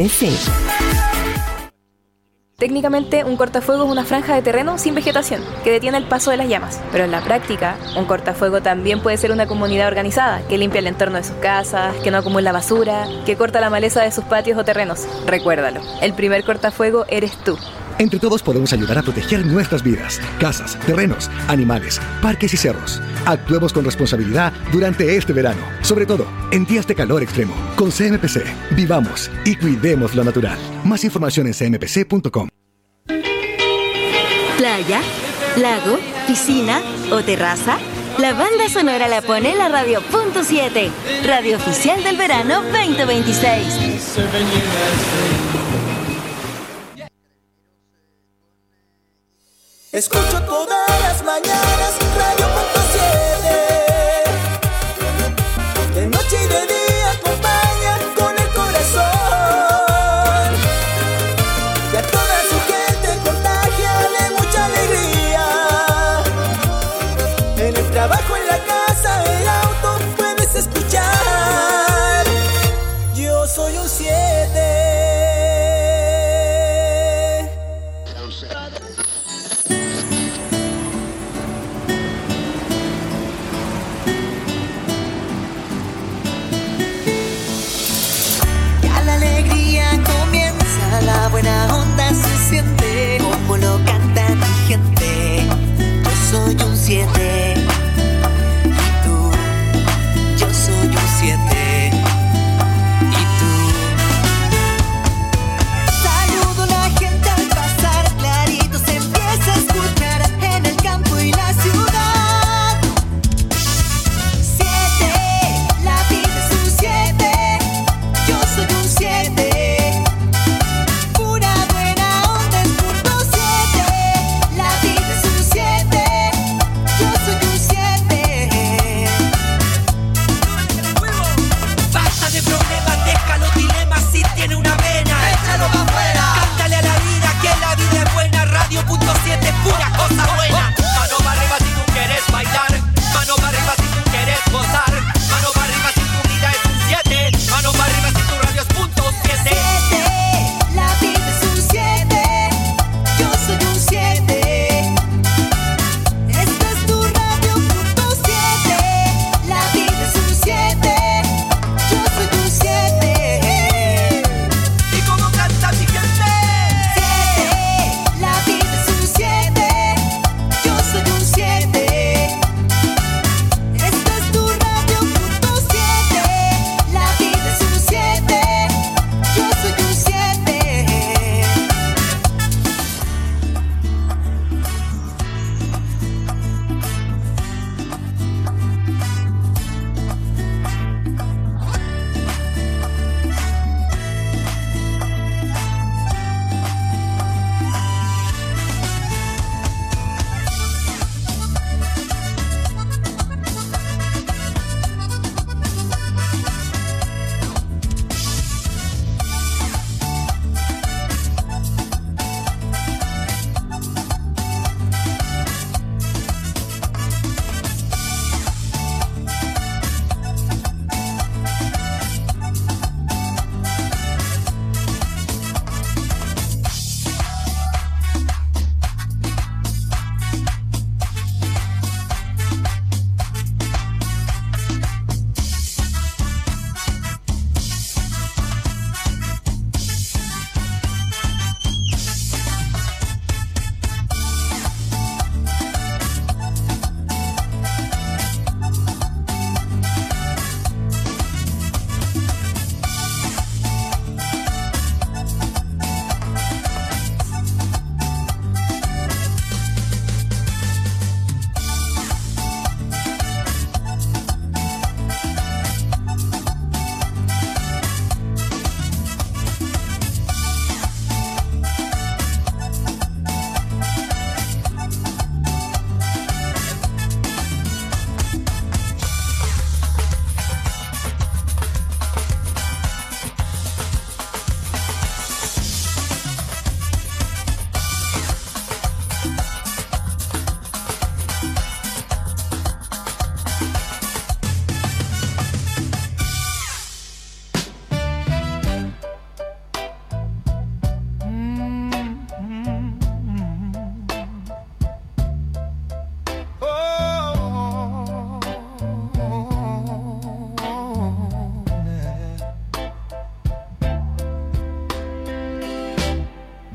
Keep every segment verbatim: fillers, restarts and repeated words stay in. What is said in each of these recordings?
P C. Técnicamente, un cortafuego es una franja de terreno sin vegetación, que detiene el paso de las llamas. Pero en la práctica, un cortafuego también puede ser una comunidad organizada, que limpia el entorno de sus casas, que no acumula basura, que corta la maleza de sus patios o terrenos. Recuérdalo, el primer cortafuego eres tú. Entre todos podemos ayudar a proteger nuestras vidas, casas, terrenos, animales, parques y cerros. Actuemos con responsabilidad durante este verano, sobre todo en días de calor extremo. Con C M P C, vivamos y cuidemos lo natural. Más información en c m p c punto com. Playa, lago, piscina o terraza. La banda sonora la pone la Radio Punto siete, radio oficial del verano veinte veintiséis. Escucho todas las mañanas Radio Punto siete. De noche y de día acompaña con el corazón. Y a toda su gente contagia de mucha alegría. En el trabajo, en la casa, el auto puedes escuchar. Yo soy un siete.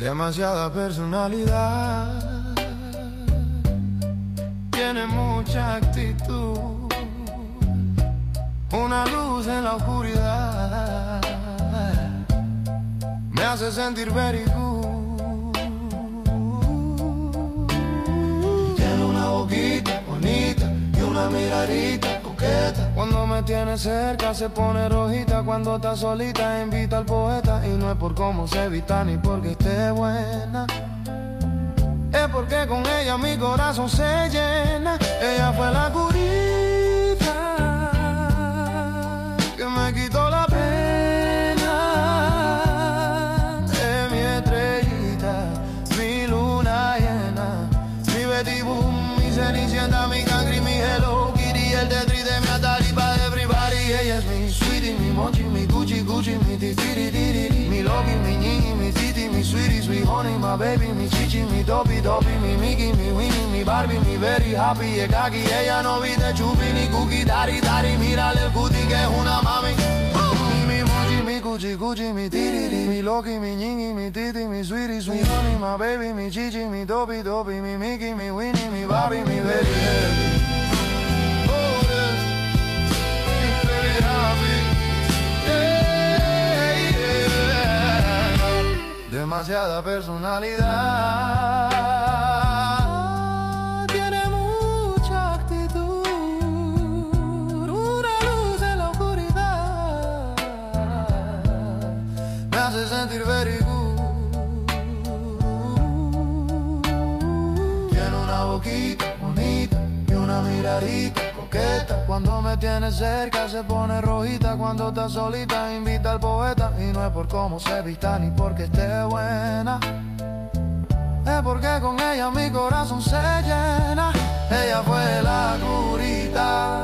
demasiada personalidad, tiene mucha actitud, una luz en la oscuridad, me hace sentir very good. Tiene una boquita bonita y una miradita coqueta. Cuando me tiene cerca se pone rojita. Cuando está solita invita al poeta. Y no es por cómo se vista ni porque esté buena, es porque con ella mi corazón se llena. Ella fue la curita que me quitó la pena. Es mi estrellita, mi luna llena, mi Betty Boom, mi Cenicienta, mi Cangri, mi Hello Kitty, el Tetris de mi Atari pa' everybody. Ella es mi sweetie, mi mochi, mi Gucci, Gucci, mi titiri, titiri, mi Loki, mi Ñiñi, mi Titi, mi sweetie, sweet honey, my baby, mi Chichi, mi Topi, Topi, mi Mickey, mi Winnie, mi Barbie, mi very happy, es kaki. Ella no viste chupi ni cookie, dari, dari, mírale el cutie que es una mami. Mi mochi, mi Gucci, Gucci, mi titiri, mi Loki, mi Ñiñi, mi Titi, mi sweetie, sweet honey, my baby, mi Chichi, mi Topi, Topi, mi Mickey, mi Winnie, mi Barbie, mi very happy. Demasiada personalidad, tiene mucha actitud, una luz en la oscuridad, me hace sentir very good. Tiene una boquita bonita y una miradita coqueta. Cuando me tiene cerca se pone rojita. Cuando está solita invita al poeta. Y no es por cómo se vista ni porque esté buena, es porque con ella mi corazón se llena. Ella fue la curita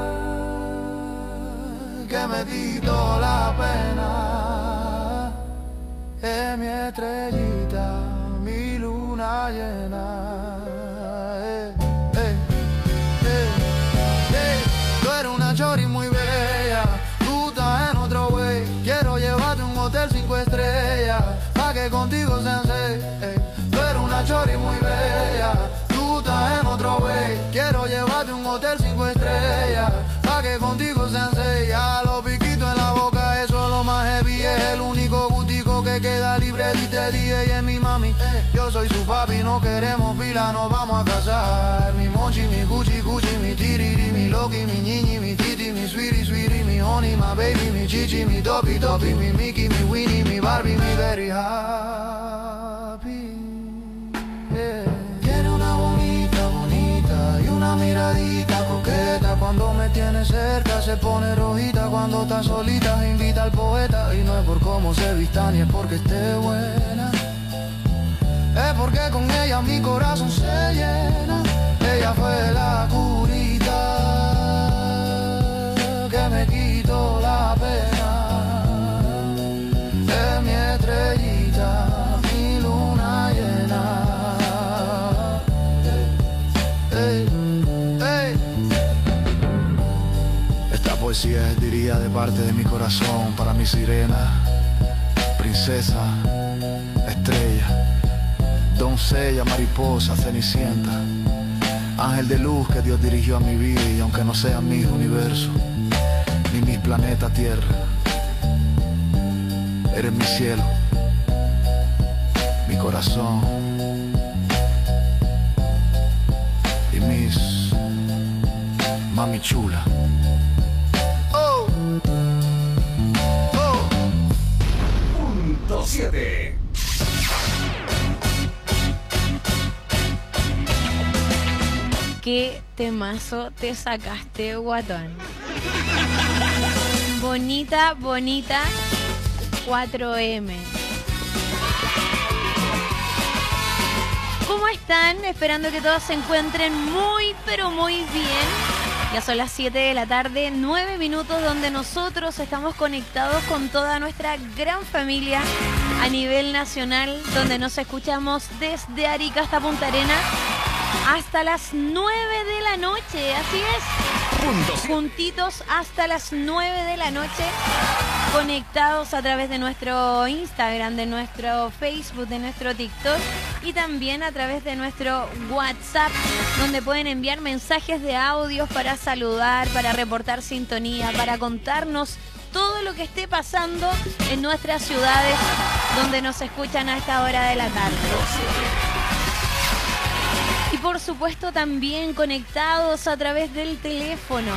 que me quitó la pena. Es mi estrellita, mi luna llena. Eh, eh, eh, eh. Tú eres una chori muy bella, tú estás en otro way. Quiero llevarte a un hotel cinco estrellas, pa' que contigo sean seis. Eh. Tú eres una chori muy bella, tú estás en otro way. Quiero llevarte a un hotel cinco estrellas, pa' que contigo sean seis. A los piquitos en la boca, eso es lo más heavy. Es el único gustico que queda libre. Dite día y es mi mami, yo soy su papi. No queremos pila, nos vamos a casar. Mi mochi, mi Gucci, Gucci, mi tiriri, mi Loki, mi Ñiñi, mi Titi, mi sweetie, sweetie, mi honey, my baby, mi Chichi, mi Topi, Topi, mi Mickey, mi Winnie, mi Barbie, mi very happy. Yeah. Tiene una bonita, bonita y una miradita coqueta. Cuando me tiene cerca se pone rojita. Cuando está solita invita al poeta. Y no es por cómo se vista ni es porque esté buena, es porque con ella mi corazón se llena. Ella fue la curita que me quitó la pena. Es mi estrellita, mi luna llena. Hey, hey. Esta poesía es, diría, de parte de mi corazón para mi sirena, princesa, estrella, doncella, mariposa, cenicienta, ángel de luz que Dios dirigió a mi vida. Y aunque no sean mis universos ni mis planetas Tierra, eres mi cielo, mi corazón y mis mami chula. Oh, oh. Punto siete. ¿Qué temazo te sacaste, guatón? Bonita, bonita, cuatro eme. ¿Cómo están? Esperando que todos se encuentren muy, pero muy bien. Ya son las siete de la tarde, nueve minutos, donde nosotros estamos conectados con toda nuestra gran familia a nivel nacional, donde nos escuchamos desde Arica hasta Punta Arenas hasta las nueve de la noche. Así es, juntitos hasta las nueve de la noche. conectados a través de nuestro Instagram, de nuestro Facebook, de nuestro TikTok y también a través de nuestro WhatsApp, donde pueden enviar mensajes de audios para saludar, para reportar sintonía, para contarnos todo lo que esté pasando en nuestras ciudades donde nos escuchan a esta hora de la tarde. Y por supuesto también conectados a través del teléfono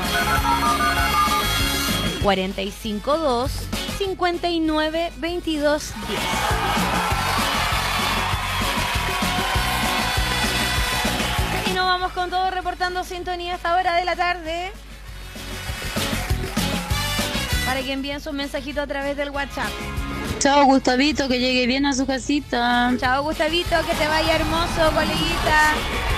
cuatro cinco dos, cinco nueve, veintidós diez. Y nos vamos con todo reportando sintonía a esta hora de la tarde, para que envíen sus mensajitos a través del WhatsApp. Chao, Gustavito, que llegue bien a su casita. Chao, Gustavito, que te vaya hermoso, coleguita.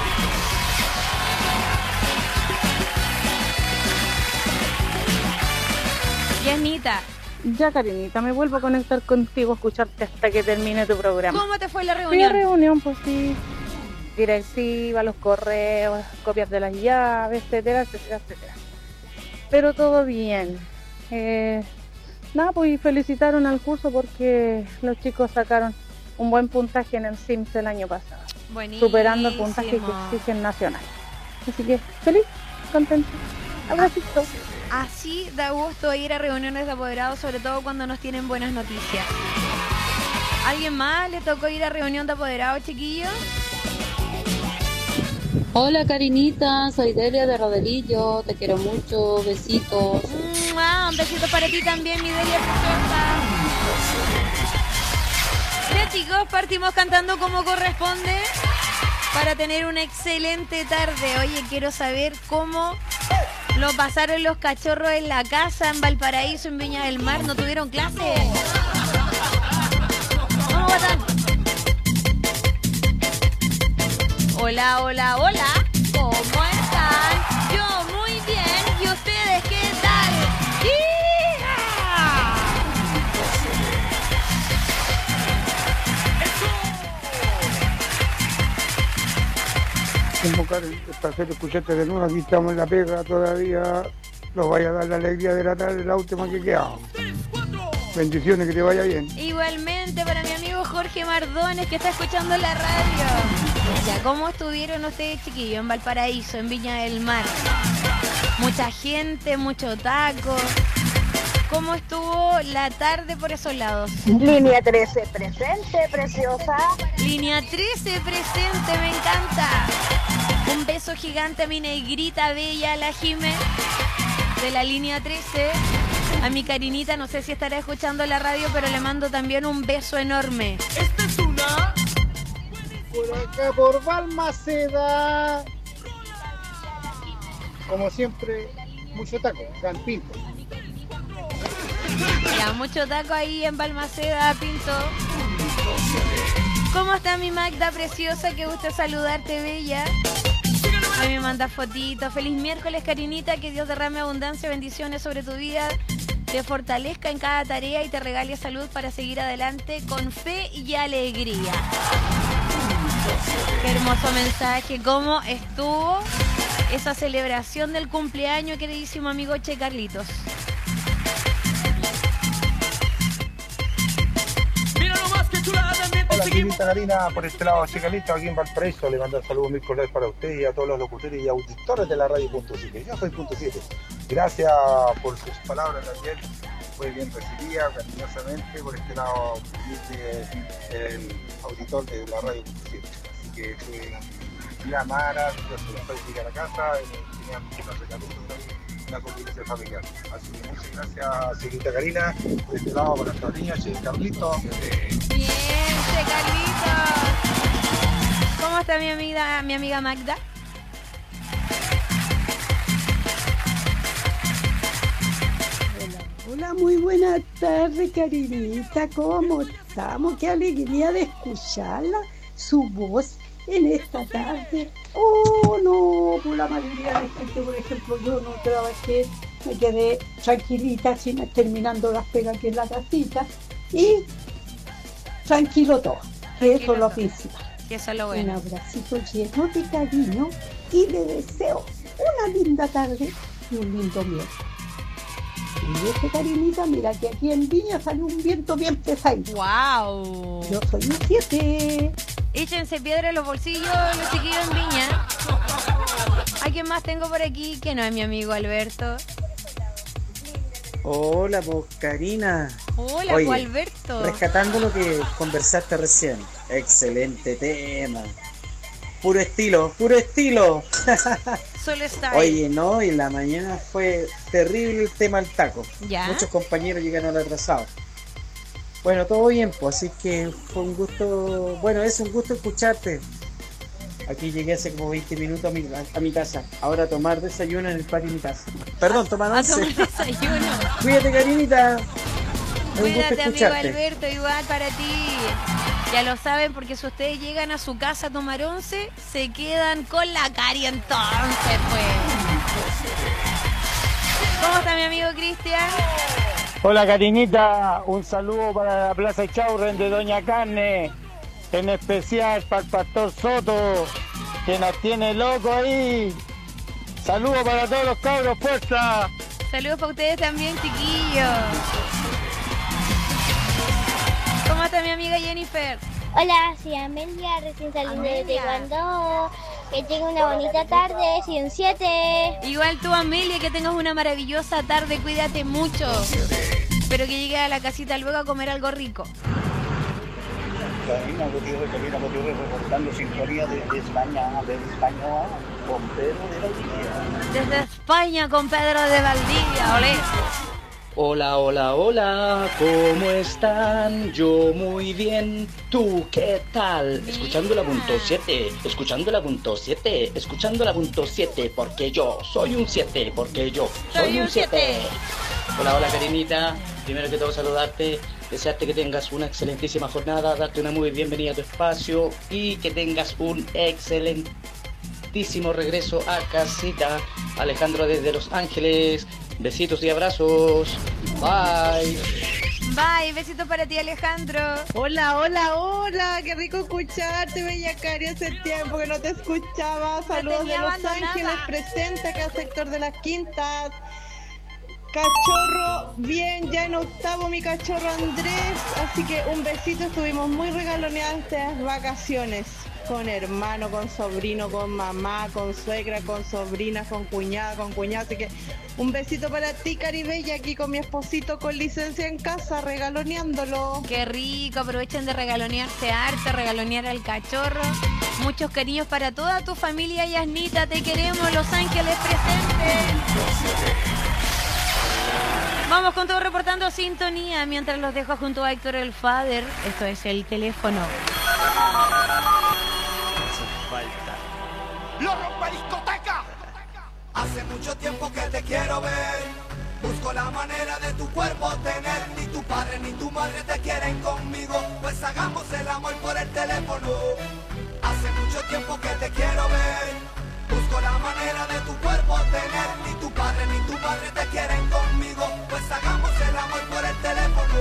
Yasnita. Ya, Karinita, me vuelvo a conectar contigo, a escucharte hasta que termine tu programa. ¿Cómo te fue la Fui a reunión? reunión, pues sí. Directiva, los correos, copias de las llaves, etcétera, etcétera, etcétera. Pero todo bien. Eh, nada, pues felicitaron al curso porque los chicos sacaron un buen puntaje en el S I M S el año pasado. Buenísimo. Superando el puntaje que exigen nacional. Así que feliz, contento. Abracito. Así da gusto ir a reuniones de apoderados, sobre todo cuando nos tienen buenas noticias. ¿Alguien más le tocó ir a reunión de apoderados, chiquillos? Hola, Karinita, soy Delia de Rodelillo, te quiero mucho, besitos. ¡Mua! Un besito para ti también, mi Delia preciosa. Ya, chicos, partimos cantando como corresponde para tener una excelente tarde. Oye, quiero saber cómo lo pasaron los cachorros en la casa, en Valparaíso, en Viña del Mar. ¿No tuvieron clase? Vamos, Guatán. Hola, hola, hola. ¿Cómo están? Yo muy bien. ¿Y ustedes qué tal? ¡Hija! Como Karen, es placer escucharte de nuevo, aquí estamos en la pega todavía, nos vaya a dar la alegría de la tarde, la última que quedamos. Bendiciones, que te vaya bien. Igualmente para mi amigo Jorge Mardones, que está escuchando la radio. Ya, ¿cómo estuvieron ustedes, chiquillos, en Valparaíso, en Viña del Mar? Mucha gente, mucho taco. ¿Cómo estuvo la tarde por esos lados? Línea trece presente, preciosa. Línea trece presente, me encanta. Un beso gigante a mi negrita bella, la Jime, de la línea trece. A mi Karinita, no sé si estará escuchando la radio, pero le mando también un beso enorme. Esta es una... Por acá, por Balmaceda. Como siempre, mucho taco, gran pinto. Ya, mucho taco ahí en Balmaceda, Pinto. ¿Cómo está mi Magda preciosa? Qué gusto saludarte, bella. A mí me manda fotitos. Feliz miércoles, Karinita. Que Dios derrame abundancia, bendiciones sobre tu vida. Te fortalezca en cada tarea y te regale salud para seguir adelante con fe y alegría. Qué hermoso mensaje. ¿Cómo estuvo esa celebración del cumpleaños, queridísimo amigo Che Carlitos? Hola, Quinita Karina, por este lado, Chicalito, aquí en Valparaíso. Le mando saludos muy cordiales para usted y a todos los locutores y auditores de la radio Punto siete. Yo soy Punto siete. Gracias por sus palabras ayer. Fue bien recibida, cariñosamente, por este lado, el auditor de la radio Punto siete. Así que fue una maravillosa. Después de llegar a casa, tenían unos recaditos ahí, una convivencia familiar. Así que muchas gracias, señorita Karina, por este lado, por nuestra niña, Che Carlito. Bien, Che Carlitos. ¿Cómo está mi amiga, mi amiga Magda? Hola, muy buenas tardes, Karinita. ¿Cómo estamos? Qué alegría de escucharla, su voz en esta tarde. Oh, no, por la mayoría de gente, por ejemplo, yo no trabajé, me quedé tranquilita, sin, terminando las pegas aquí en la casita y tranquilo todo, que eso es lo principal. Que eso es lo bueno. Un abracito lleno de cariño y le deseo una linda tarde y un lindo miércoles. Fíjate, Karinita, mira que aquí en Viña salió un viento bien pesadito. ¡Wow! Yo soy un siete. Échense piedra en los bolsillos los chiquillos en Viña. ¿A quién más tengo por aquí que no es mi amigo Alberto? Hola, pues Karina. Hola, Oye, pues Alberto. Rescatando lo que conversaste recién. Excelente tema. Puro estilo, puro estilo. Solo está Oye, no, y en la mañana fue terrible el tema del taco. ¿Ya? Muchos compañeros llegaron atrasados. Bueno, todo bien, pues, así que fue un gusto, bueno, es un gusto escucharte. Aquí llegué hace como veinte minutos a mi, a, a mi casa. Ahora a tomar desayuno en el patio de mi casa. Perdón, tomar A once. tomar desayuno. Cuídate, Karinita. Un gusto Cuídate, amigo escucharte. Alberto, igual para ti. Ya lo saben, porque si ustedes llegan a su casa a tomar once, se quedan con la Cari entonces, pues. ¿Cómo está mi amigo Cristian? Hola Karinita, un saludo para la Plaza Chaurren de Doña Carne, en especial para el Pastor Soto, que nos tiene loco ahí. Saludos para todos los cabros, fuerza. Saludos para ustedes también, chiquillos. ¿Cómo está mi amiga Jennifer? Hola, soy Amelia, recién saliendo de Taekwondo. Que tenga una bonita tarde, soy un siete. Igual tú, Amelia, que tengas una maravillosa tarde, cuídate mucho. Espero que llegues a la casita luego a comer algo rico. Karina Gutiérrez, Karina Gutiérrez, reportando sintonía desde España, desde España, con Pedro de Valdivia. Desde España con Pedro de Valdivia, olé. Hola, hola, hola, ¿cómo están? Yo muy bien, ¿tú qué tal? Escuchando la punto siete, escuchando la punto siete, escuchando la punto siete, porque yo soy un siete, porque yo soy un siete. Hola, hola, Karinita, primero que todo saludarte, desearte que tengas una excelentísima jornada, darte una muy bienvenida a tu espacio y que tengas un excelentísimo regreso a casita. Alejandro desde Los Ángeles. Besitos y abrazos. Bye. Bye, besitos para ti, Alejandro. Hola, hola, hola. Qué rico escucharte, Bella Cari. Hace tiempo que no te escuchaba. Saludos de Los Ángeles, presente acá, sector de las Quintas. Cachorro, bien, ya en octavo mi cachorro Andrés. Así que un besito, estuvimos muy regaloneadas estas vacaciones. Con hermano, con sobrino, con mamá, con suegra, con sobrina, con cuñada, con cuñado. Así que un besito para ti, Caribella, aquí con mi esposito con licencia en casa, regaloneándolo. Qué rico, aprovechen de regalonearse harto, regalonear al cachorro. Muchos cariños para toda tu familia, Yasnita, te queremos, Los Ángeles presentes. Vamos con todo reportando sintonía, mientras los dejo junto a Héctor el Father. Esto es El Teléfono. Falta. ¡Lo rompe discoteca! Hace mucho tiempo que te quiero ver. Busco la manera de tu cuerpo tener. Ni tu padre ni tu madre te quieren conmigo. Pues hagamos el amor por el teléfono. Hace mucho tiempo que te quiero ver. Busco la manera de tu cuerpo tener. Ni tu padre ni tu madre te quieren conmigo. Pues hagamos el amor por el teléfono.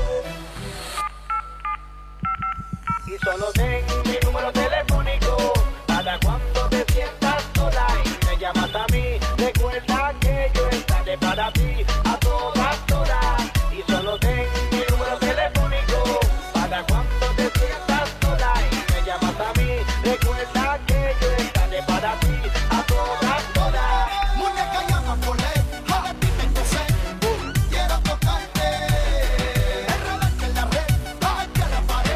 Y solo ten mi número telefónico para cuando te sientas sola y me llamas a mí. Recuerda que yo estaré para ti a todas horas. Y solo ten mi número telefónico para cuando te sientas sola y me llamas a mí. Recuerda que yo estaré para ti a todas horas. Muñeca llama por ley, no repite tu sé. Quiero tocarte, enredarte en la red, bajarte a la pared.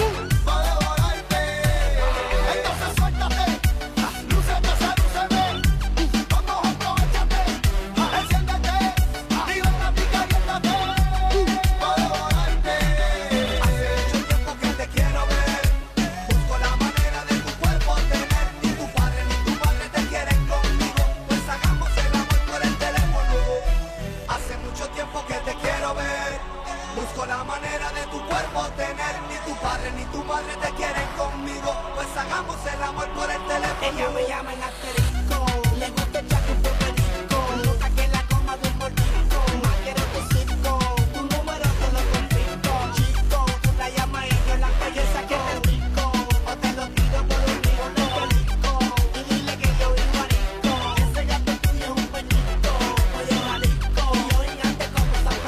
Ni tu madre te quieren conmigo, pues hagamos el amor por el teléfono. Ella me llama en asterisco, le gusta echar tu perico, nota que la coma de un mordisco, más quiero tu circo, tu número te lo confisco, chico, tú la llamas y yo la belleza que te rico, o te lo tiro por un río de pelisco, y dile que yo vivo arisco, ese gato tuyo es un peñico, oye marisco, y yo gigante como San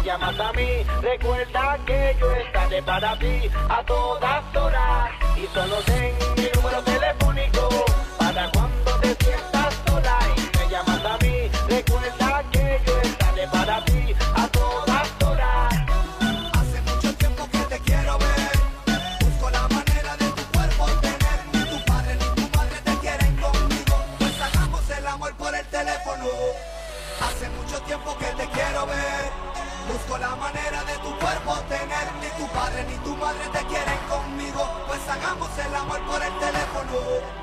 llamas a mí. Recuerda que yo estaré para ti a todas horas. Y solo ten mi número telefónico para cuando te sientas sola y me llamas a mí. Recuerda que yo estaré para ti a todas horas. Hace mucho tiempo que te quiero ver. Busco la manera de tu cuerpo tener. Ni tu padre ni tu madre te quieren conmigo. Pues hagamos el amor por el teléfono. Hace mucho tiempo que te quiero ver. Busco la manera de tu cuerpo tener. Ni tu padre ni tu madre te quieren conmigo. Pues hagamos el amor por el teléfono.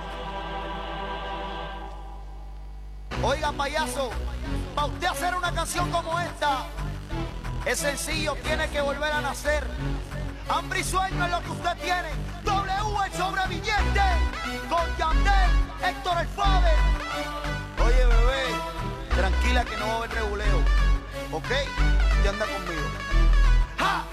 Oiga, payaso, para usted hacer una canción como esta, es sencillo, tiene que volver a nacer. Hambre y sueño es lo que usted tiene. W el sobreviviente, con Yandel, Héctor el Faber. Oye, bebé, tranquila que no va a haber reguleo, ¿ok? Y anda conmigo. ¡Ja!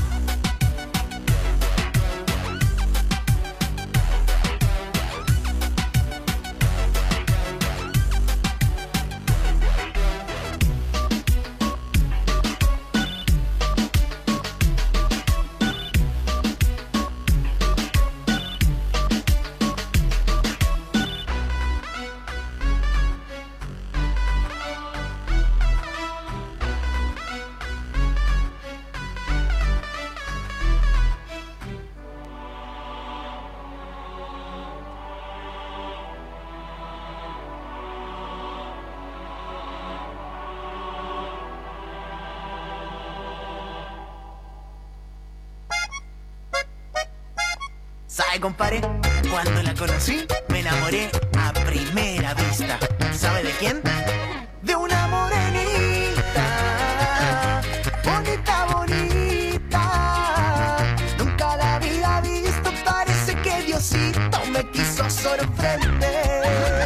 ¿Sabe, compadre? Cuando la conocí, me enamoré a primera vista. ¿Sabe de quién? De una morenita, bonita, bonita. Nunca la había visto, parece que Diosito me quiso sorprender.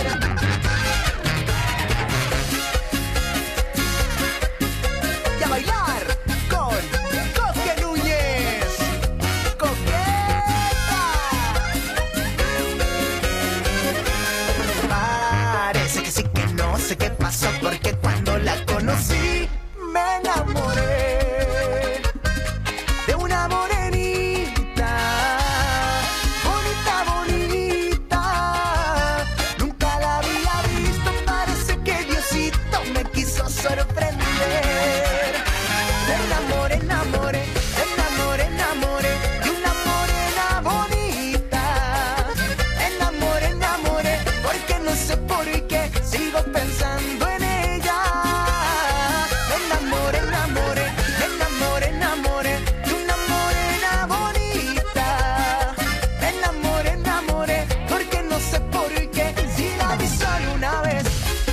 Y a bailar con Coque Núñez. Parece que sí que no sé qué pasó, porque cuando la conocí me enamoré de una morenita, bonita, bonita. Nunca la había visto, parece que Diosito me quiso sorprender. Me enamoré, enamoré, enamoré, enamoré de una morena bonita. Enamoré, enamoré, porque no sé por qué sigo pensando en ella. Me enamoré, enamoré, enamoré, enamoré de una morena bonita. Me enamoré, enamoré, porque no sé por qué si la vi solo una vez.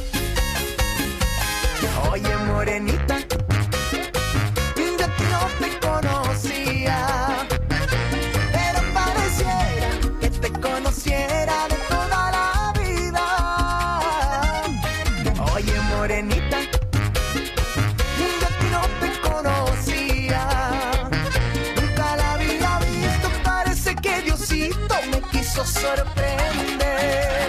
Oye, morenita, yo que no te conocía, pero pareciera que te conociera de toda la vida. Oye, morenita, yo que no te conocía, nunca la había visto, parece que Diosito me quiso sorprender.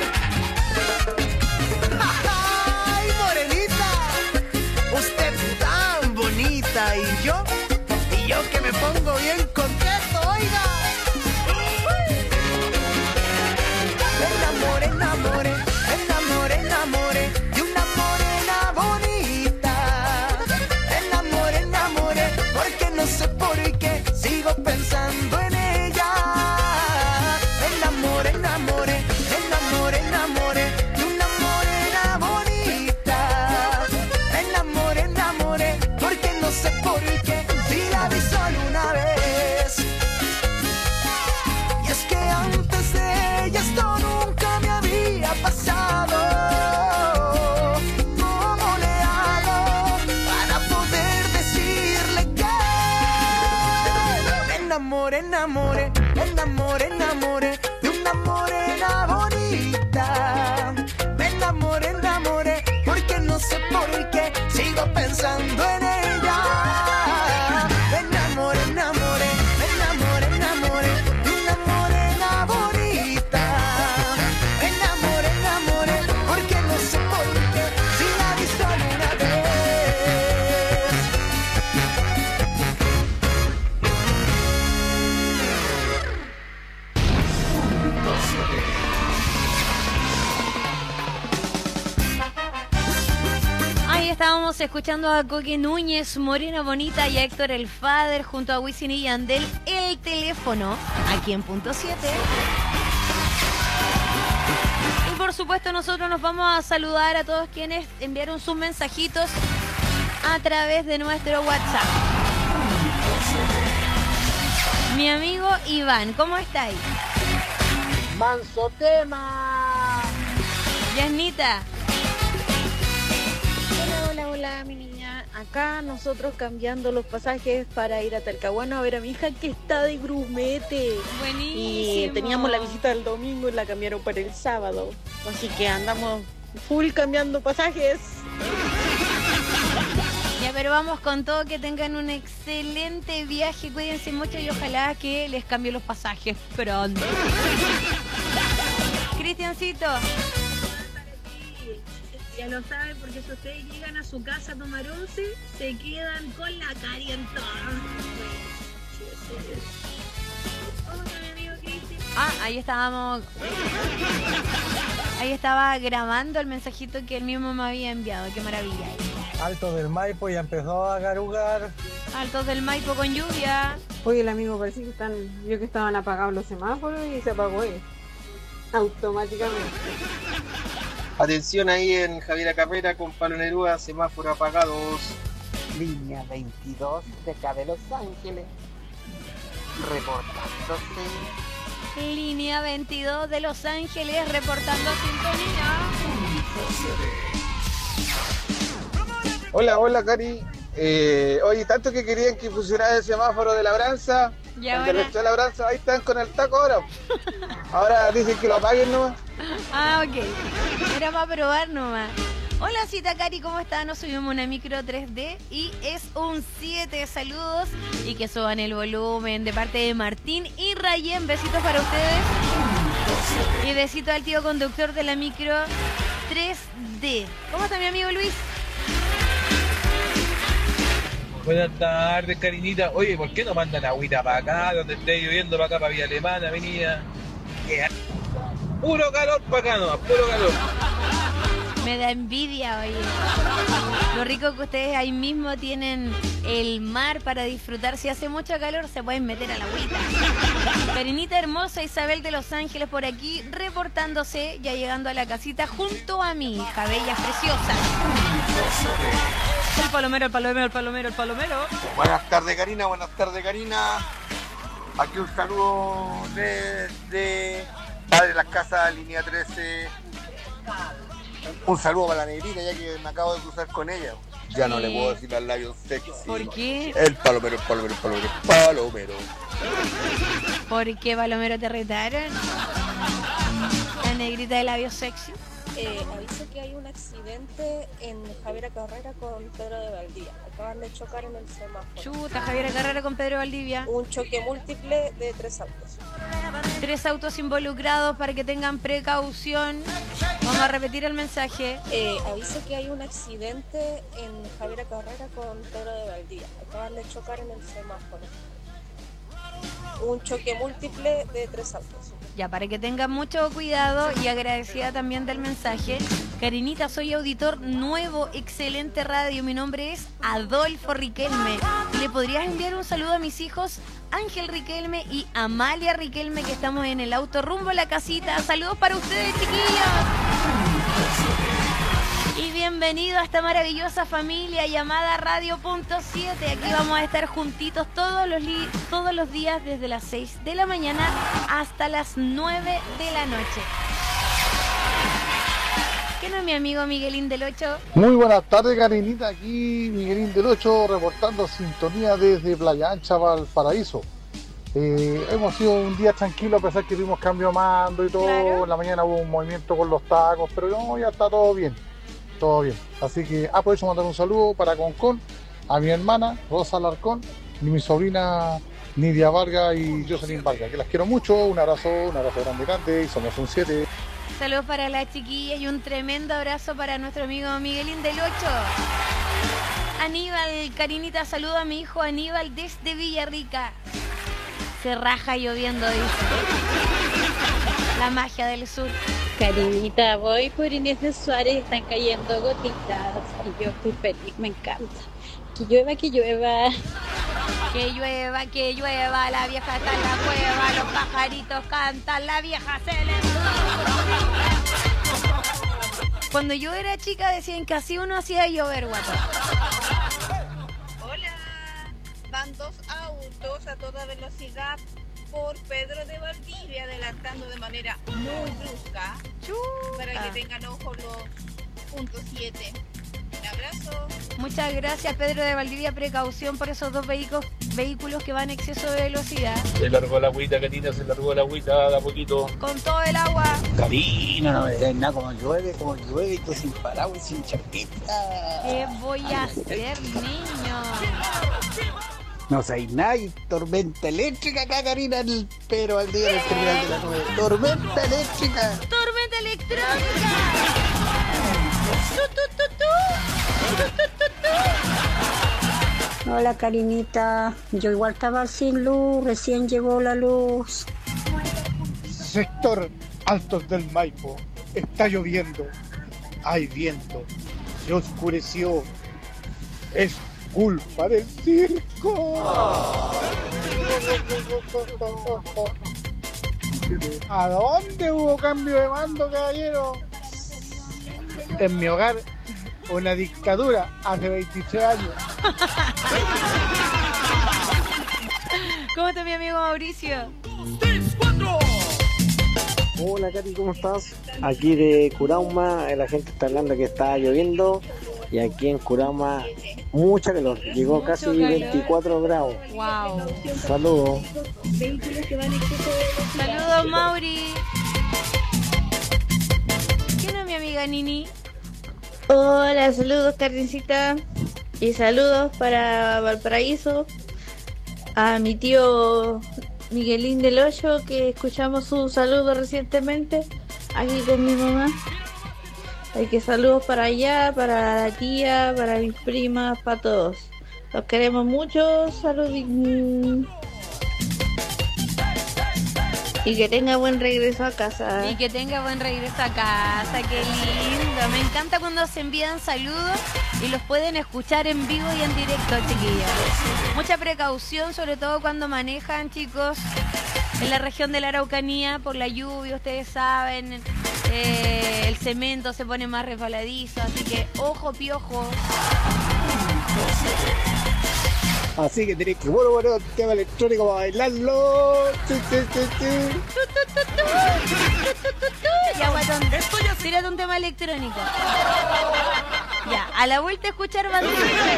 ¡Ay, morenita! Usted tan bonita y yo, y yo que me pongo bien contento, oiga. Me enamoré, enamoré, enamoré, enamoré de una morena bonita. Me enamoré, enamoré, porque no sé por qué sigo pensando en ella. Me enamoré, enamoré, enamoré, enamoré de una morena bonita. Me enamoré, enamoré, porque no sé por qué si la vi solo una vez. Y es que antes de ella esto nunca me había pasado. ¿Cómo le hago para poder decirle que me enamoré, enamoré, enamoré, enamoré de una morena bonita? Me enamoré, enamoré, porque no sé por qué sigo pensando en ella. Me enamoré, enamoré, me enamoré, enamoré de una morena bonita. Me enamoré, enamoré, porque no sé por qué si la vi solo una vez. escuchando a Coque Núñez, Morena Bonita y a Héctor el Fader junto a Wisin y Yandel, El Teléfono, aquí en Punto siete. Y por supuesto nosotros nos vamos a saludar a todos quienes enviaron sus mensajitos a través de nuestro WhatsApp. Mi amigo Iván, ¿cómo estáis? Manso tema. Yasnita. Hola, hola, hola, mi niña. Acá nosotros cambiando los pasajes para ir a Talcahuano a ver a mi hija que está de grumete. Buenísimo. Y teníamos la visita el domingo y la cambiaron para el sábado. Así que andamos full cambiando pasajes. Ya, pero vamos con todo, que tengan un excelente viaje, cuídense mucho y ojalá que les cambie los pasajes pronto. Cristiancito. Ya lo saben, porque si ustedes llegan a su casa a tomar once, se quedan con la calientada. Hola, mi amigo Cristian. Ah, ahí estábamos. Ahí estaba grabando el mensajito que él mismo me había enviado. Qué maravilla. Alto del Maipo ya empezó a garugar. Altos del Maipo con lluvia. Oye, el amigo, parece que están, vio que estaban apagados los semáforos y se apagó él. Automáticamente. Atención ahí en Javiera Carrera con Palo Neruda, semáforo apagados. Línea veintidós de acá de Los Ángeles. Reportándose. Línea veintidós de Los Ángeles reportando sintonía. Hola, hola, Cari. Eh, oye, tanto que querían que funcionara el semáforo de Labranza. Y el ahora... de la Labranza, ahí están con el taco ahora. Ahora dicen que lo apaguen nomás. Ah, ok. Era para probar nomás. Hola, Cita Cari, ¿cómo está? Nos subimos una micro tres D y es un siete. Saludos y que suban el volumen de parte de Martín y Rayén. Besitos para ustedes. Y besito al tío conductor de la micro tres D. ¿Cómo está mi amigo Luis? Buenas tardes, Karinita. Oye, ¿por qué no mandan agüita para acá, donde esté lloviendo, para acá, para Villa Alemana, avenida? Puro calor para acá, no, puro calor. Me da envidia, oye. Lo rico que ustedes ahí mismo tienen el mar para disfrutar. Si hace mucho calor, se pueden meter a la agüita. Karinita hermosa, Isabel de Los Ángeles por aquí, reportándose, ya llegando a la casita junto a mi hija, bellas preciosas. El palomero, el palomero, el palomero, el palomero. Buenas tardes, Karina, buenas tardes, Karina. Aquí un saludo desde Padre de las Casas, línea trece. Un saludo para la negrita, ya que me acabo de cruzar con ella. Ya no le puedo decir al labio sexy. ¿Por qué? El palomero, el palomero, el palomero, el palomero. ¿Por qué, palomero, te retaron? La negrita de labios sexy. Eh, aviso que hay un accidente en Javiera Carrera con Pedro de Valdivia. Acaban de chocar en el semáforo. Chuta, Javiera Carrera con Pedro Valdivia. Un choque múltiple de tres autos. Tres autos involucrados para que tengan precaución. Vamos a repetir el mensaje. Eh, aviso que hay un accidente en Javiera Carrera con Pedro de Valdivia. Acaban de chocar en el semáforo. Un choque múltiple de tres autos. Ya, para que tengan mucho cuidado y agradecida también del mensaje. Karinita, soy auditor nuevo, excelente radio. Mi nombre es Adolfo Riquelme. ¿Le podrías enviar un saludo a mis hijos Ángel Riquelme y Amalia Riquelme, que estamos en el auto rumbo a la casita? Saludos para ustedes, chiquillos. Y bienvenido a esta maravillosa familia llamada Radio Punto siete. Aquí vamos a estar juntitos todos los, li- todos los días desde las seis de la mañana hasta las nueve de la noche. ¿Qué no es mi amigo Miguelín del ocho? Muy buenas tardes, Karinita. Aquí Miguelín del ocho reportando sintonía desde Playa Ancha, Valparaíso. Eh, hemos sido un día tranquilo a pesar que tuvimos cambio de mando y todo. Claro. En la mañana hubo un movimiento con los tacos, pero no, ya está todo bien. Todo bien. Así que aprovecho para mandar un saludo para Concón, a mi hermana Rosa Alarcón, y mi sobrina Nidia Vargas y Jocelyn Vargas, que las quiero mucho. Un abrazo, un abrazo grande, grande, y somos un siete. Saludos para la chiquilla y un tremendo abrazo para nuestro amigo Miguelín del ocho. Aníbal, Karinita, saludo a mi hijo Aníbal desde Villarrica. Se raja lloviendo, dice. La magia del sur. Carinita, voy por Inés de Suárez, están cayendo gotitas y yo estoy feliz, me encanta. Que llueva, que llueva. Que llueva, que llueva, la vieja está en la cueva, los pajaritos cantan, la vieja se le... Cuando yo era chica decían que así uno hacía llover, guata. Hola, van dos autos a toda velocidad por Pedro de Valdivia, adelantando de manera muy brusca, para que tengan ojo los puntos siete. Un abrazo. Muchas gracias, Pedro de Valdivia. Precaución por esos dos vehículos, vehículos que van a exceso de velocidad. Se largó la agüita, Karina, se largó la agüita de a poquito. Con todo el agua. Karina, no me digas nada, como llueve, como llueve, y tú sin paraguas, sin chaqueta. ¿Qué voy a hacer, niño? No sé, nada, hay tormenta eléctrica acá, Karina, el pero al día del terminal de la nueve. Tormenta eléctrica. Tormenta electrónica. ¡Tu, tu, tu, tu! ¡Tu, tu, tu, tu! Hola, Karinita. Yo igual estaba sin luz, recién llegó la luz. Sector Altos del Maipo. Está lloviendo. Hay viento. Se oscureció. Es culpa del circo. ¿A dónde hubo cambio de mando, caballero? En mi hogar, una dictadura hace veintitrés años. ¿Cómo está mi amigo Mauricio? Hola, Katy, ¿cómo estás? Aquí de Curauma, la gente está hablando que está lloviendo y aquí en Curauma mucha calor, llegó Mucho casi calor. veinticuatro grados. Wow. Saludos. Saludos, Mauri. ¿Quién es mi amiga Nini? Hola, saludos, Carnicita. Y saludos para Valparaíso. A mi tío Miguelín del Hoyo, que escuchamos su saludo recientemente aquí con mi mamá. Así que saludos para allá, para la tía, para mis primas, para todos. Los queremos mucho. Salud. Y que tenga buen regreso a casa. Y que tenga buen regreso a casa, qué lindo. Me encanta cuando se envían saludos y los pueden escuchar en vivo y en directo, chiquillos. Mucha precaución, sobre todo cuando manejan, chicos, en la región de la Araucanía, por la lluvia, ustedes saben, eh, el cemento se pone más resbaladizo, así que ojo, piojo. Así que tenéis que bueno, bueno, el tema electrónico para bailarlo. Sí, sí, sí, sí. Ya, guatón, tírate un tema electrónico. Ya, a la vuelta a escuchar Bandera.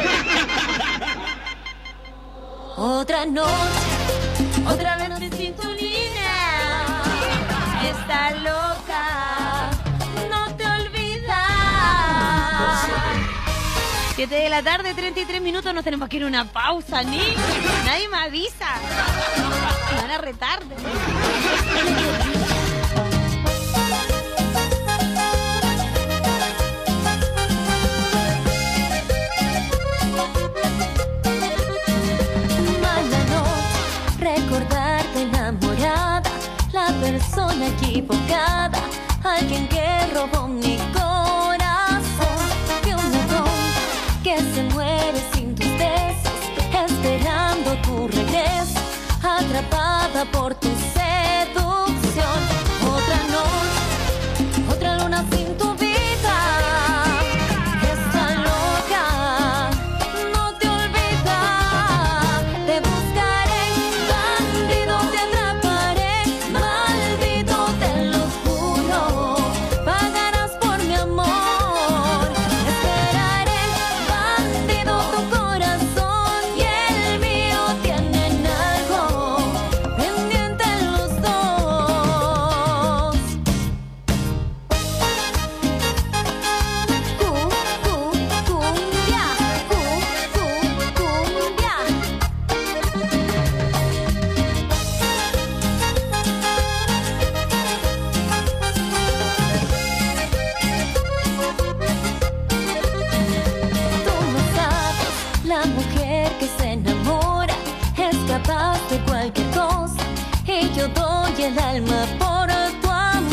Otra noche, otra vez en sintonía. Está loca, no te olvidas. siete de la tarde, treinta y tres minutos, nos tenemos que ir a una pausa, ni nadie me avisa. Me van a retar. Mala noche, recordarte enamorada, la persona equivocada, alguien que robó mi corazón, que un ladrón que se muere sin tus besos, esperando tu regreso, atrapada por tu seducción. Otra noche, otra luna sin tu vida. Está loca, no te olvidas. Te buscaré, bandido, te atraparé, maldito, te lo juro. Pagarás por mi amor. Esperaré, bandido, tu corazón y el mío tienen algo pendiente los dos. Cu, cu, cumbia, cu, cu, cumbia. Tú no sabes, la mujer que se enamora es capaz de cualquier cosa, y yo doy el alma por tu amor.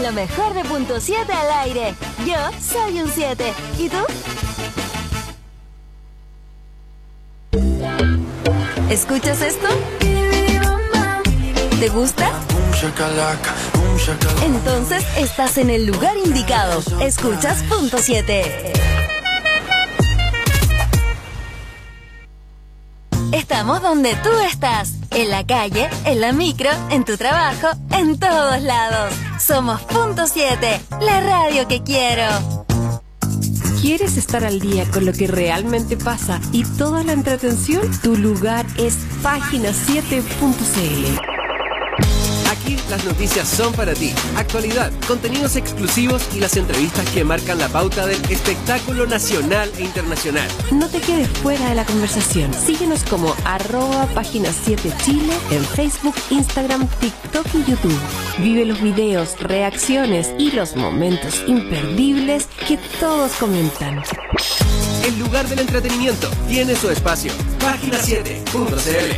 con lo mejor de punto siete al aire. Yo soy un siete. ¿Y tú? ¿Escuchas esto? ¿Te gusta? Entonces estás en el lugar indicado. Escuchas punto siete. Estamos donde tú estás. En la calle, en la micro, en tu trabajo, en todos lados. Somos punto siete, la radio que quiero. ¿Quieres estar al día con lo que realmente pasa y toda la entretención? Tu lugar es página siete punto c l. Aquí las noticias son para ti. Actualidad, contenidos exclusivos y las entrevistas que marcan la pauta del espectáculo nacional e internacional. No te quedes fuera de la conversación. Síguenos como arroba página siete Chile en Facebook, Instagram, TikTok y YouTube. Vive los videos, reacciones y los momentos imperdibles que todos comentan. El lugar del entretenimiento tiene su espacio. página siete punto c l.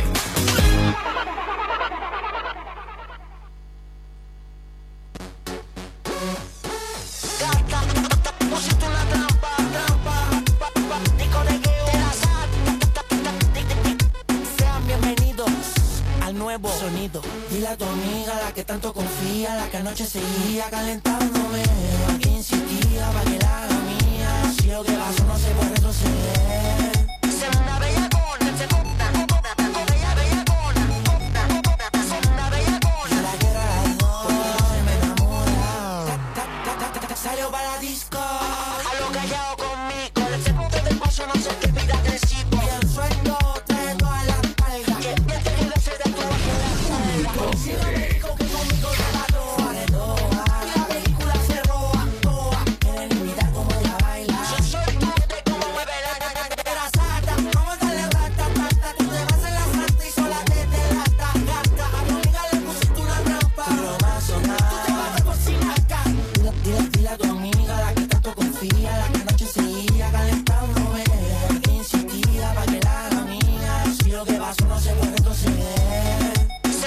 Sonido. Dile a tu amiga, la que tanto confía, la que anoche seguía calentándome. Aquí insistía para que la haga mía. Si lo que pasó no se puede retroceder. Se una bellacona, se corta, bella bellacona, se una bellacona. Yo la quiero a las dos, porque me enamora. Salió para la disco, a lo callado conmigo. El segundo del paso no sé qué vida crecido. Y el sueño trae toda la espalda. Que te quede ser de tu si no me dijo que conmigo te la toa, de toa. La película se roba, toa. Quieren imitar como ella baila. Yo soy tu de cómo mueve la cartera sata. Vamos a darle rata, rata. Tú te vas en la santa y sola te delata, gata. A tu amiga le pusiste una trampa, pero no va a sonar. Tú te vas a cocinar acá. Dile, dile, dile a tu amiga, la que tanto confía, la que anoche seguía calentándome. Que insistía para que la haga mía. Si lo que pasó no se puede retroceder.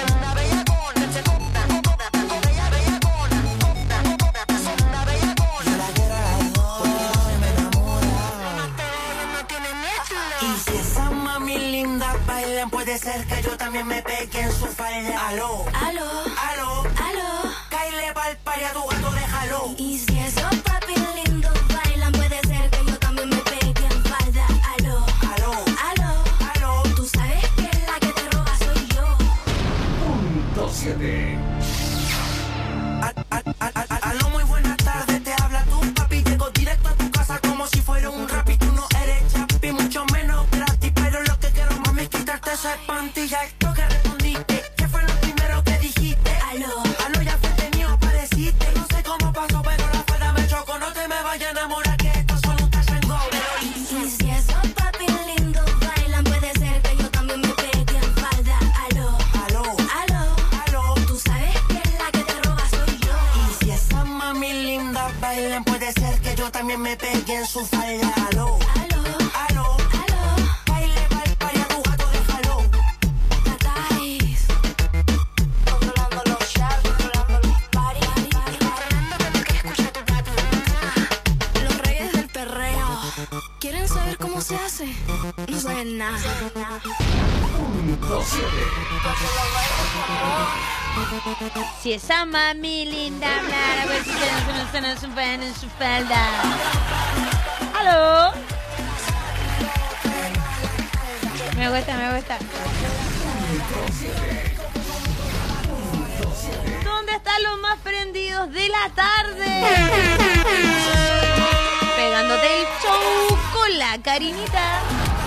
Puede ser que yo también me pegue en su falda. Aló, aló, aló, aló. Caile pa'l pari a tu gato, déjalo. Y si esos papi lindos bailan, puede ser que yo también me pegue en falda. Aló, aló, aló, aló. Tú sabes que la que te roba soy yo. Punto siete. Aló, muy buenas tardes, te habla tu papi. Llego directo a tu casa como si fuera un rap. Y tú no eres chapi, mucho menos gratis. Pero lo que quiero, mami, es quitarte esa espantilla. Esto que respondiste, ¿qué fue lo primero que dijiste? Aló, aló, ya frente mío apareciste. No sé cómo pasó, pero la fuera me chocó. No te me vayas a enamorar, que esto solo un touch and go. y si esos papi lindos bailan, puede ser que yo también me pegue en falda. Aló, aló, aló, aló. Tú sabes que la que te roba soy yo. Y si esas mami lindas bailan, puede ser que yo también me pegue en su falda. Aló, aló, aló, aló. Baile pa'l pari a tu gato, déjalo. Tatáis. Controlando los charts, controlando los paris. Los reyes del perreo. ¿Quieren saber cómo se hace? No saben nada. Punto siete. Si esa mami linda hablara, pues si se nos suben en su falda. ¿Aló? Me gusta, me gusta. ¿Dónde están los más prendidos de la tarde? Pegándote el show con la Karinita.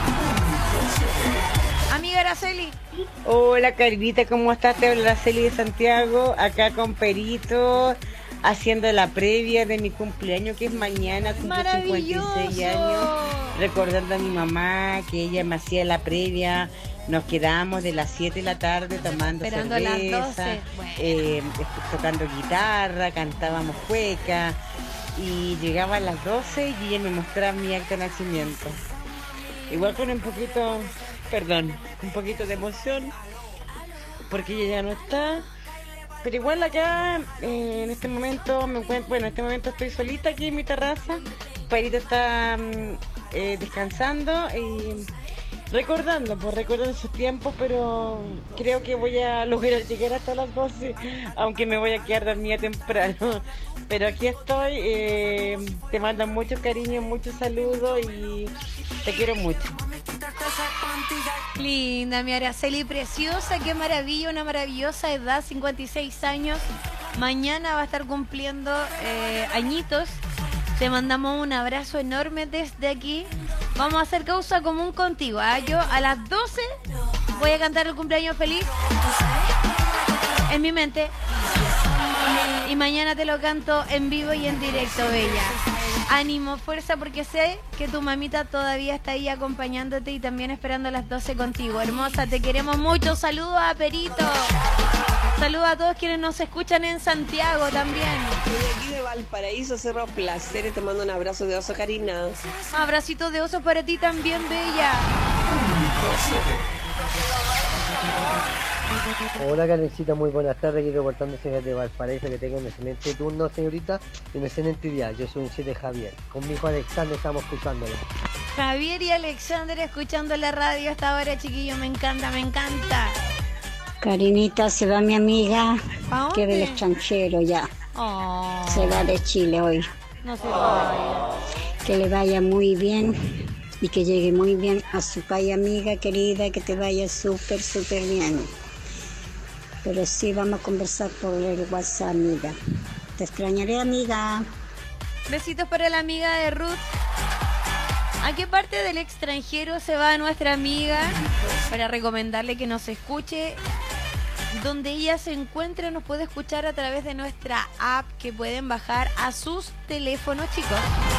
Amiga Araceli. Hola Karinita, ¿cómo estás? Te habla Araceli de Santiago, acá con Perito, haciendo la previa de mi cumpleaños, que es mañana, cumplo cincuenta y seis años, recordando a mi mamá, que ella me hacía la previa. Nos quedamos de las siete de la tarde tomando Esperando cerveza, las doce. Bueno. eh, tocando guitarra, cantábamos cueca, y llegaba a las doce y ella me mostraba mi acta de nacimiento. Igual con un poquito, perdón, un poquito de emoción, porque ella ya no está, pero igual acá, eh, en este momento, me encuentro, bueno, en este momento estoy solita aquí en mi terraza. Perito está mm, eh, descansando y recordando, pues recordando sus tiempos, pero creo que voy a lograr llegar hasta las doce, aunque me voy a quedar dormida temprano. Pero aquí estoy, eh, te mandan mucho cariño, muchos saludos y te quiero mucho. Linda, mi Araceli, preciosa, qué maravilla, una maravillosa edad, cincuenta y seis años. Mañana va a estar cumpliendo eh, añitos. Te mandamos un abrazo enorme desde aquí. Vamos a hacer causa común contigo, ¿eh? Yo a las doce voy a cantar el cumpleaños feliz en mi mente. Y mañana te lo canto en vivo y en directo, bella. Ánimo, fuerza, porque sé que tu mamita todavía está ahí acompañándote y también esperando a las doce contigo. Hermosa, te queremos mucho. Saludos a Perito. Saludos a todos quienes nos escuchan en Santiago también. Desde aquí de Valparaíso, Cerro Placeres, te mando un abrazo de oso, Karina. Abracito de oso para ti también, bella. Hola, Karencita, muy buenas tardes. Aquí reportándose desde Valparaíso. Que tenga un excelente turno, señorita, y un excelente día. Yo soy un siete Javier. Con mi hijo Alexander estamos escuchándolo. Javier y Alexander escuchando la radio hasta ahora, chiquillo. Me encanta, me encanta. Karinita, se va mi amiga, ¿Pa que del dónde? extranjero ya. Oh, Se va de Chile hoy. no se vaya. Que le vaya muy bien y que llegue muy bien a su país, amiga querida, que te vaya súper, súper bien. Pero sí, vamos a conversar por el WhatsApp, amiga. Te extrañaré, amiga. Besitos para la amiga de Ruth. ¿A qué parte del extranjero se va nuestra amiga? Para recomendarle que nos escuche. Donde ella se encuentre, nos puede escuchar a través de nuestra app que pueden bajar a sus teléfonos, chicos.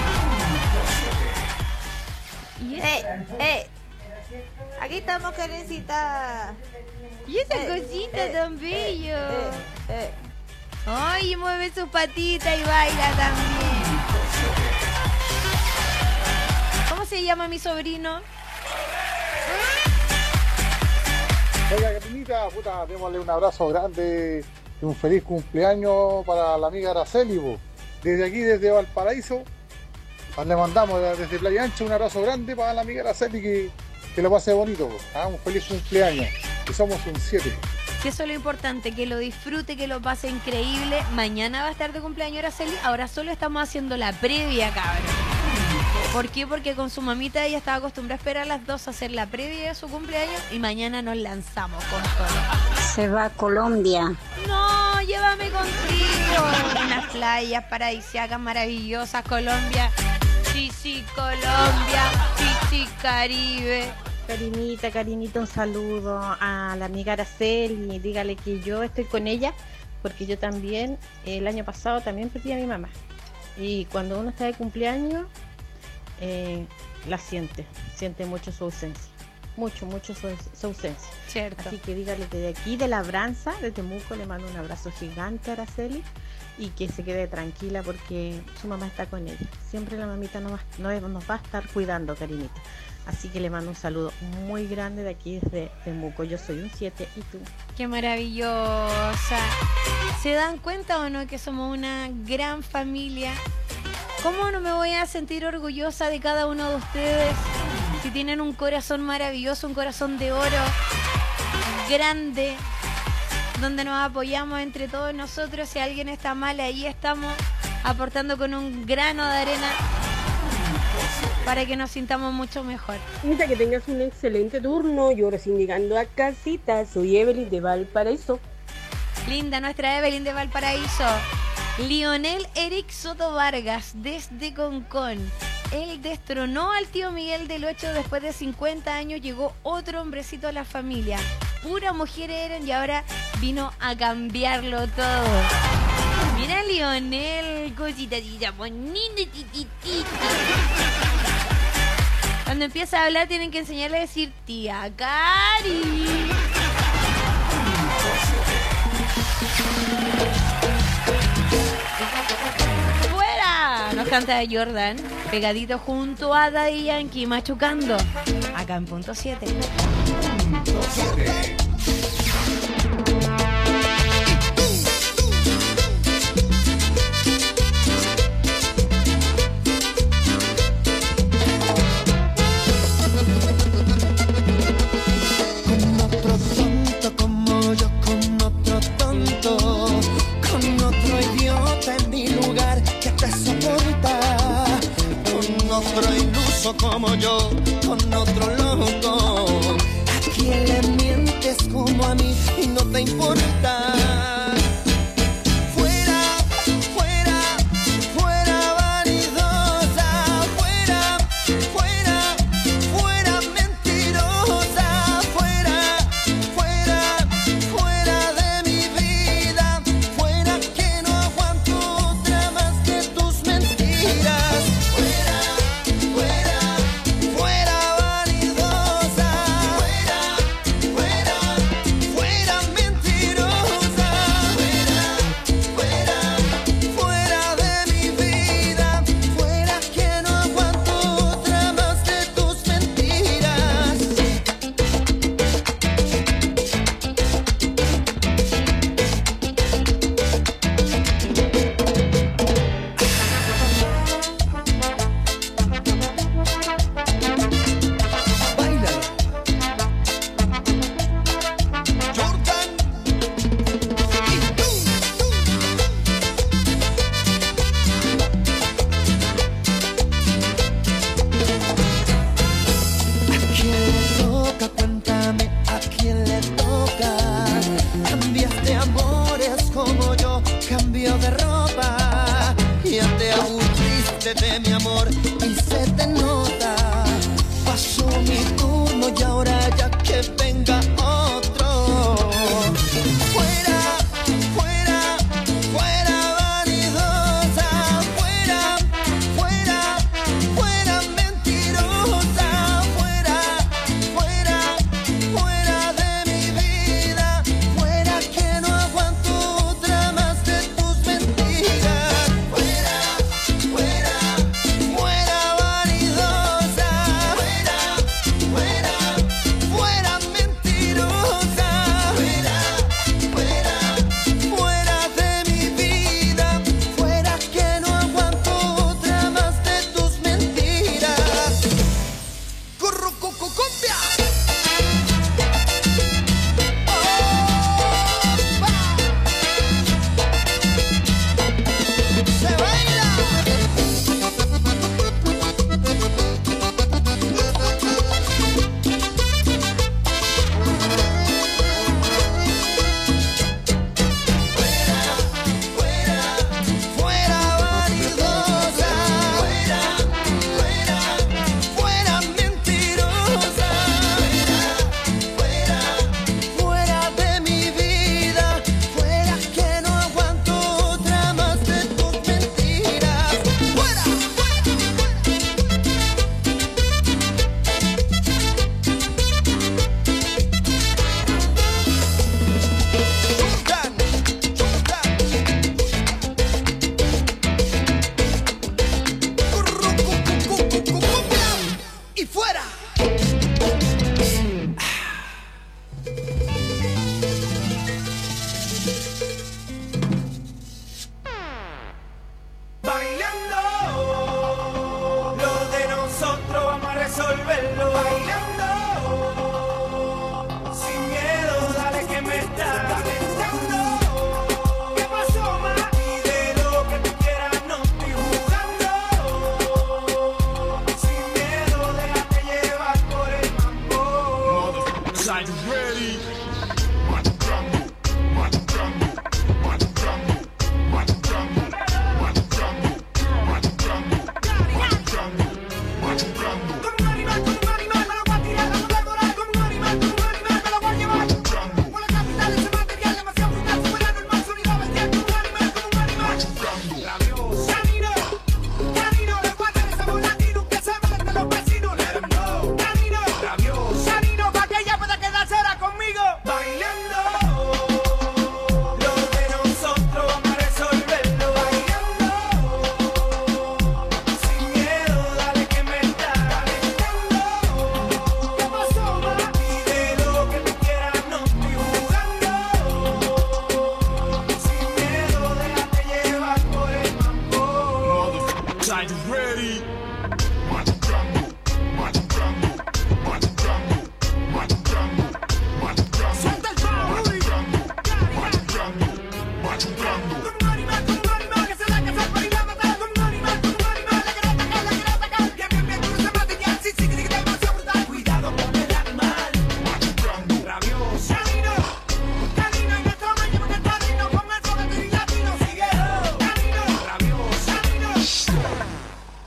¿Y ¡Eh! ¡Eh! Aquí estamos, Karencita. ¿Y esa Eh, cosita eh, tan bello? eh, eh. Ay, mueve sus patitas y baila también. ¿Cómo se llama mi sobrino? Oiga, Karinita, puta, démosle un abrazo grande y un feliz cumpleaños para la amiga Araceli, po. Desde aquí, desde Valparaíso, le mandamos desde Playa Ancha un abrazo grande para la amiga Araceli, que, que lo pase bonito, po. Ah, un feliz cumpleaños, que somos un siete. Que eso es lo importante, que lo disfrute, que lo pase increíble. Mañana va a estar de cumpleaños Araceli. Ahora solo estamos haciendo la previa, cabrón. ¿Por qué? Porque con su mamita ella estaba acostumbrada a esperar a las dos a hacer la previa de su cumpleaños y mañana nos lanzamos con todo. Se va a Colombia. No, llévame contigo. Unas playas paradisíacas maravillosas, Colombia. Sí, sí, Colombia. Sí, sí, Caribe. Karinita, Karinita, un saludo a la amiga Araceli. Dígale que yo estoy con ella porque yo también, el año pasado también perdí a mi mamá. Y cuando uno está de cumpleaños, eh, la siente, siente mucho su ausencia. Mucho, mucho su, su ausencia. Cierto. Así que dígale que de aquí, de Labranza, de Temuco, le mando un abrazo gigante a Araceli y que se quede tranquila porque su mamá está con ella. Siempre la mamita nos va, no, nos va a estar cuidando, Karinita. Así que le mando un saludo muy grande de aquí desde Temuco. Yo soy un siete y tú. Qué maravillosa. ¿Se dan cuenta o no que somos una gran familia? ¿Cómo no me voy a sentir orgullosa de cada uno de ustedes? Si tienen un corazón maravilloso, un corazón de oro, grande, donde nos apoyamos entre todos nosotros. Si alguien está mal, ahí estamos aportando con un grano de arena para que nos sintamos mucho mejor. Mira, que tengas un excelente turno. Yo recién llegando a casita. Soy Evelyn de Valparaíso. Linda nuestra Evelyn de Valparaíso. Lionel Eric Soto Vargas desde Concón. Él destronó al tío Miguel del ocho. Después de cincuenta años llegó otro hombrecito a la familia. Pura mujer eran y ahora vino a cambiarlo todo. Mira Lionel, cosita bonita, chiquitita. Cuando empieza a hablar tienen que enseñarle a decir tía Cari. ¡Fuera! Nos canta Jordan, pegadito junto a Daddy Yankee, machucando. Acá en punto siete. otro iluso como yo, con otro loco. ¿A quién le mientes como a mí y no te importa?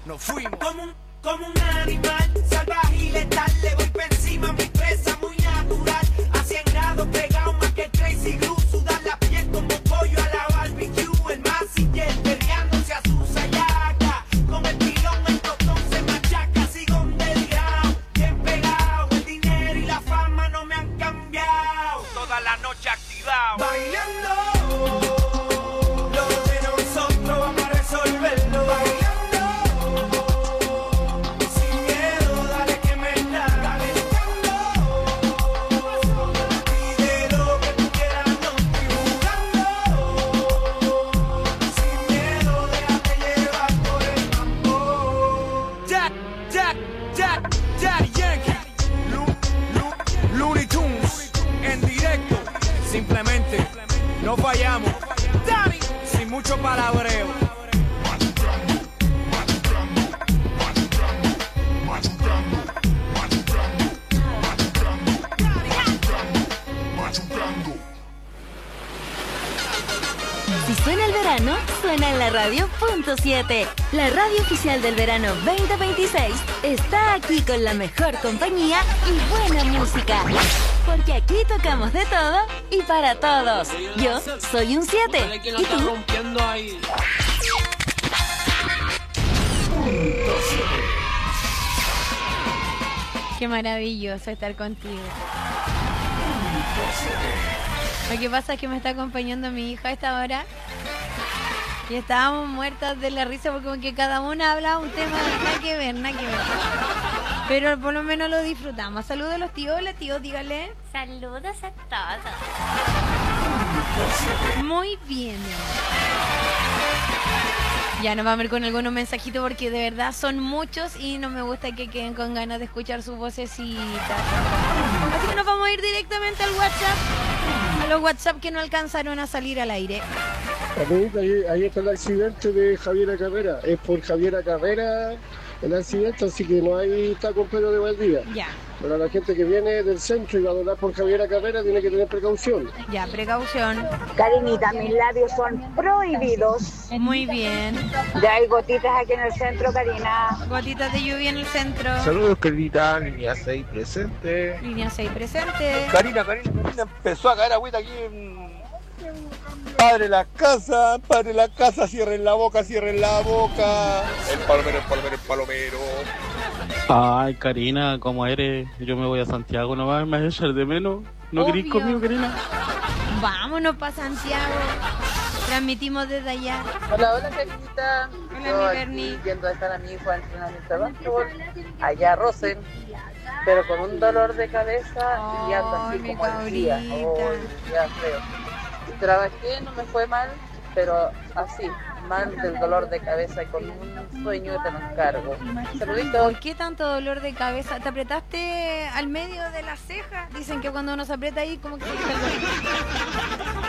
nos fuimos. Como un, como un animal salvaje y letal, le voy por encima a mi presa muy natural. A cien grados pegado más que Crazy Glue, sudar la piel como pollo a la barbecue. El masiller peleándose a su sayaca, con el pilón el totón se machaca. Sigo underground, bien pegado, el dinero y la fama no me han cambiado. Toda la noche activado, bailando. Lo de nosotros vamos a resolverlo, bailando. Simplemente no fallamos, Dani, sin mucho palabreo. Si suena el verano, suena en la radio punto siete. La radio oficial del verano veinte veintiséis está aquí con la mejor compañía y buena música. Porque aquí tocamos de todo y para todos. Yo soy un siete. ¿Y tú? Qué maravilloso estar contigo. Lo que pasa es que me está acompañando mi hija a esta hora y estábamos muertas de la risa porque como que cada una habla un tema nada que ver, nada que ver. Pero por lo menos lo disfrutamos. Saludos a los tíos. Hola tíos, dígale. Saludos a todos. Muy bien. Ya nos vamos a ver con algunos mensajitos porque de verdad son muchos y no me gusta que queden con ganas de escuchar sus vocecitas. Así que nos vamos a ir directamente al WhatsApp. A los WhatsApp que no alcanzaron a salir al aire. Ahí, ahí está el accidente de Javiera Carrera. Es por Javiera Carrera el accidente, así que no hay taco en Pedro de Valdivia. Ya. Pero la gente que viene del centro y va a doblar por Javiera Carrera tiene que tener precaución. Ya, precaución. Carinita, mis labios son prohibidos. Muy bien. Ya hay gotitas aquí en el centro, Karina. Gotitas de lluvia en el centro. Saludos, Carinita, línea seis presente. Línea seis presente. Karina, Karina, Karina, empezó a caer agüita aquí en... Padre la casa, padre la casa, cierren la boca, cierren la boca. El palomero, el palomero, el palomero. Ay, Karina, ¿cómo eres? Yo me voy a Santiago nomás, me vas a echar de menos. ¿No querés conmigo, Karina? Vámonos para Santiago. Transmitimos desde allá. Hola, hola, Karinita. Hola, Yo mi aquí Berni. Yendo a dejar a mi hijo a entrenamiento de básquetbol, allá a Rosen, pero con un dolor de cabeza y ando así mi como el día. Oh, ya feo. Trabajé, no me fue mal, pero así, mal del dolor de cabeza y con un sueño que te lo encargo. Saluditos. ¿Por qué tanto dolor de cabeza? ¿Te apretaste al medio de la ceja? Dicen que cuando uno se aprieta ahí, como que se quita el dolor.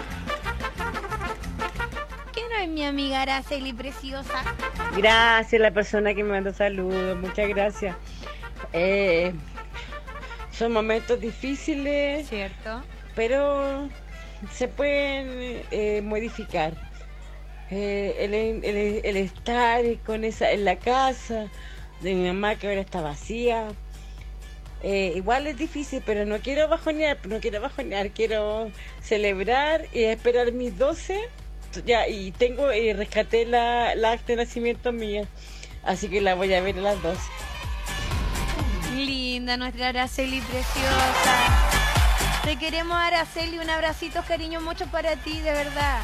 ¿Qué no es mi amiga Araceli preciosa? Gracias, la persona que me mandó saludos, muchas gracias. Eh, son momentos difíciles, cierto, pero se pueden eh, modificar. Eh, el, el, el estar con esa en la casa de mi mamá que ahora está vacía, eh, igual es difícil, pero no quiero bajonear, no quiero bajonear, quiero celebrar y esperar mis doce. Ya, y tengo y eh, rescaté la, la acta de nacimiento mía, así que la voy a ver a las doce. Linda nuestra Araceli preciosa. Te queremos, Araceli, un abracito, cariño, mucho para ti, de verdad.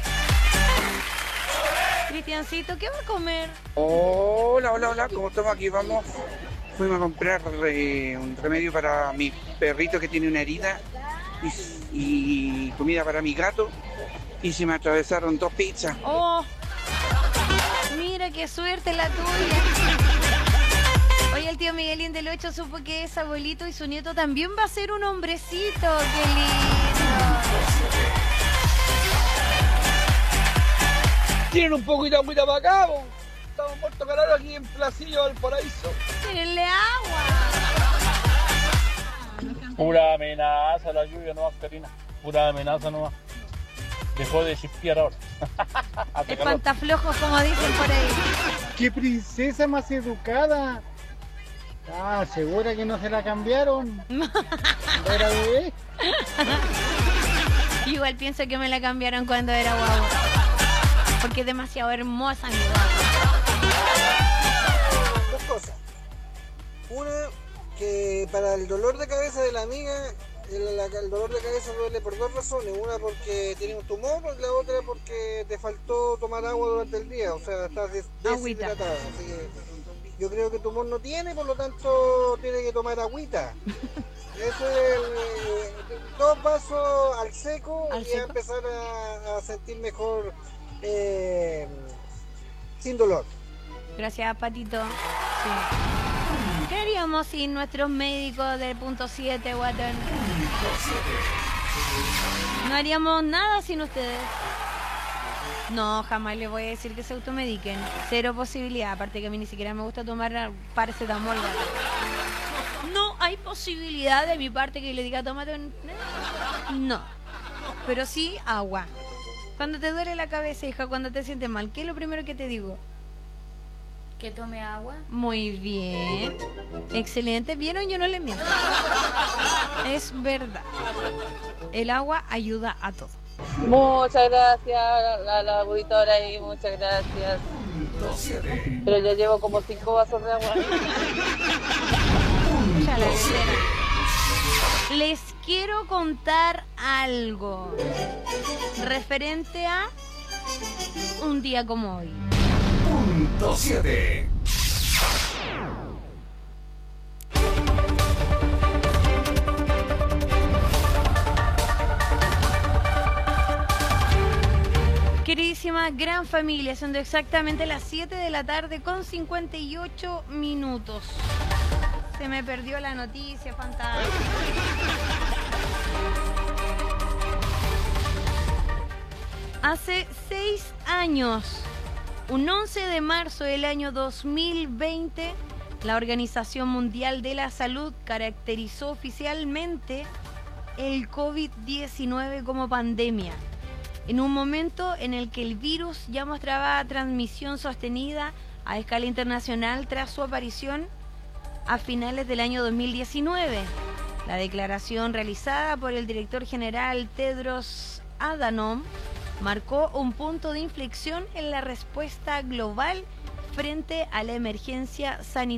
Cristiancito, ¿qué va a comer? Hola, hola, hola, ¿cómo estamos? Aquí vamos. Fuimos a comprar eh, un remedio para mi perrito que tiene una herida y, y comida para mi gato y se me atravesaron dos pizzas. Oh, mira qué suerte la tuya. Hoy el tío Miguelín del ocho supo que es abuelito y su nieto también va a ser un hombrecito. ¡Qué lindo! Tienen un poquito de agüita para acá, po. Estamos muertos calor aquí en Placillo del Paraíso. ¡Tírenle agua! Pura amenaza la lluvia nomás, Karina. Pura amenaza nomás. Dejó de chispear ahora. Espantaflojos, como dicen por ahí. ¡Qué princesa más educada! Ah, ¿segura que no se la cambiaron? ¿No era bebé? Igual pienso que me la cambiaron cuando era guagua. Porque es demasiado hermosa mi guagua. Dos cosas. Una, que para el dolor de cabeza de la amiga, el, la- el dolor de cabeza duele por dos razones. Una porque tiene un tumor, y la otra porque te faltó tomar agua durante el día. O sea, estás des- Agüita. deshidratada. Así que yo creo que tumor no tiene, por lo tanto tiene que tomar agüita. Eso es el, dos vasos al seco ¿Al y seco? a empezar a, a sentir mejor eh, sin dolor. Gracias, Patito. Sí. ¿Qué haríamos sin nuestros médicos del punto siete, Guatón? No haríamos nada sin ustedes. No, jamás les voy a decir que se automediquen. Cero posibilidad. Aparte que a mí ni siquiera me gusta tomar paracetamol. Guatón. No hay posibilidad de mi parte que le diga tómate un... No. Pero sí agua. Cuando te duele la cabeza, hija, cuando te sientes mal, ¿qué es lo primero que te digo? ¿Que tome agua? Muy bien. Excelente. ¿Vieron? Yo no les miento. Es verdad. El agua ayuda a todo. Muchas gracias a la auditora y muchas gracias. Pero ya llevo como cinco vasos de agua. Ya la vendera. Les quiero contar algo referente a un día como hoy. Punto siete. Queridísima gran familia, siendo exactamente las siete de la tarde con cincuenta y ocho minutos. Se me perdió la noticia, fantástico. Hace seis años, un once de marzo del año dos mil veinte, la Organización Mundial de la Salud caracterizó oficialmente el COVID diecinueve como pandemia, en un momento en el que el virus ya mostraba transmisión sostenida a escala internacional tras su aparición a finales del año dos mil diecinueve. La declaración realizada por el director general Tedros Adhanom marcó un punto de inflexión en la respuesta global frente a la emergencia sanitaria.